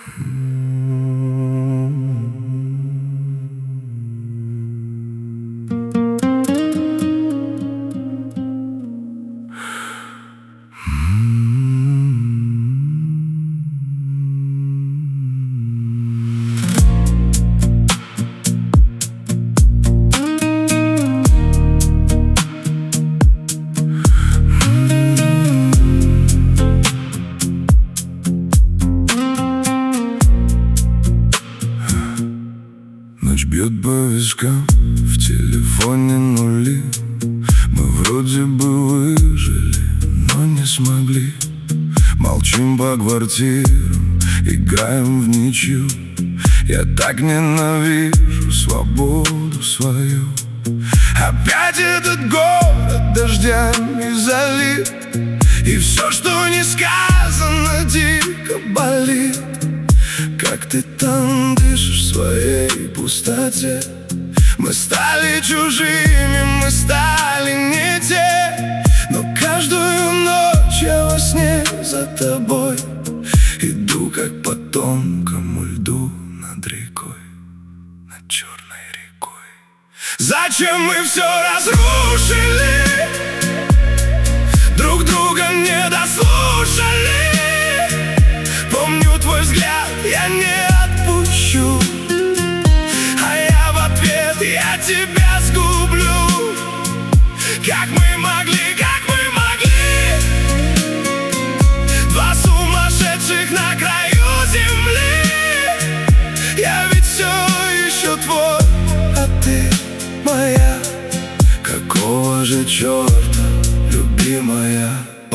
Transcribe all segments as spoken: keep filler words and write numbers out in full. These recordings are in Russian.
Ночь бьет по вискам, в телефоне нули. Мы вроде бы выжили, но не смогли. Молчим по квартирам, играем в ничью. Я так ненавижу свободу свою. Опять этот город дождями залит, и все, что не сказано, дико болит. Как ты там дышишь в своей пустоте? Мы стали чужими, мы стали не те. Но каждую ночь я во сне за тобой иду, как по тонкому льду над рекой, над черной рекой. Зачем мы все разрушили? Друг друга не дослушали. Помню твой взгляд, я не отпущу, а я в ответ, я тебя сгублю. Как мы могли, как мы могли, два сумасшедших на краю земли. Я ведь все еще твой, а ты моя. Какого же черта, любимая?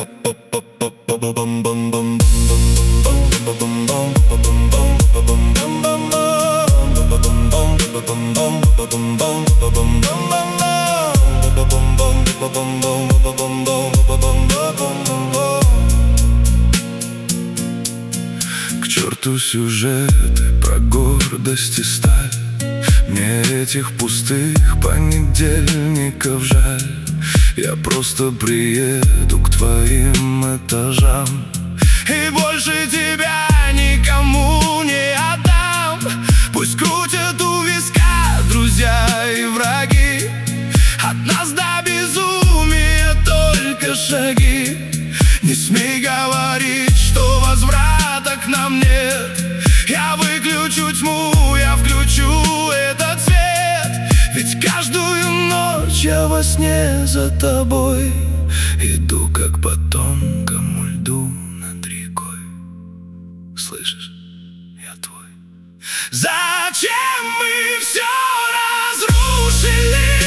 К черту сюжеты про гордость и сталь. Мне этих пустых понедельников жаль. Я просто приеду к твоим этажам и больше тебя никому не отдам. Пусть крутят у виска друзья и враги, от нас до безумия только шаги. Не смей говорить, что возврата к нам нет. Я выключу тьму, я включу этот свет. Ведь каждую ночь я во сне за тобой иду, как по тонкому льду над рекой. Слышишь? Я твой. Зачем мы все разрушили?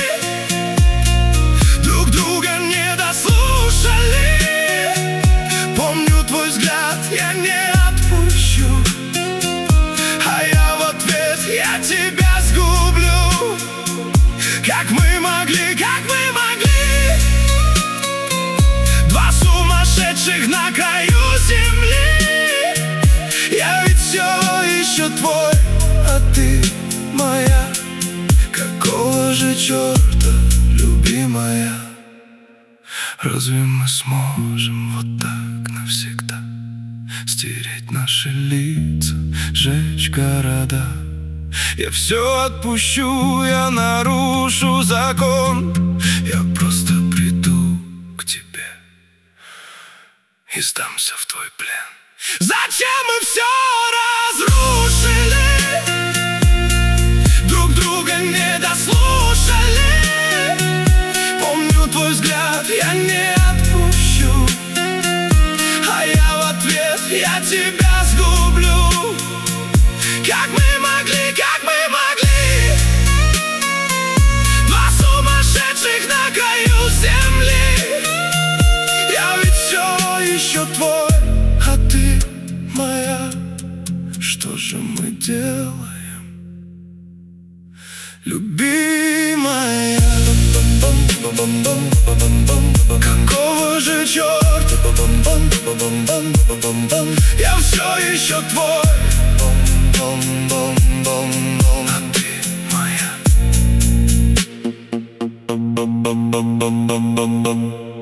Друг друга не дослушали. Помню твой взгляд, я не отпущу, а я в ответ, я тебя сгублю. Как мы могли, как мы могли, два сумасшедших на краю земли. Я ведь все еще твой, а ты моя. Какого же черта, любимая? Разве мы сможем вот так навсегда стереть наши лица, сжечь города? Я все отпущу, я нарушу закон. Я просто приду к тебе и сдамся в твой плен. Зачем мы все разрушили? Друг друга не дослушали. Помню твой взгляд, я не отпущу, а я в ответ, я тебя сгублю. Как мы могли, как мы могли, два сумасшедших на краю земли. Я ведь все еще твой, а ты моя. Что же мы делаем, любимая? Какого же черта, я все еще твой, а ты моя.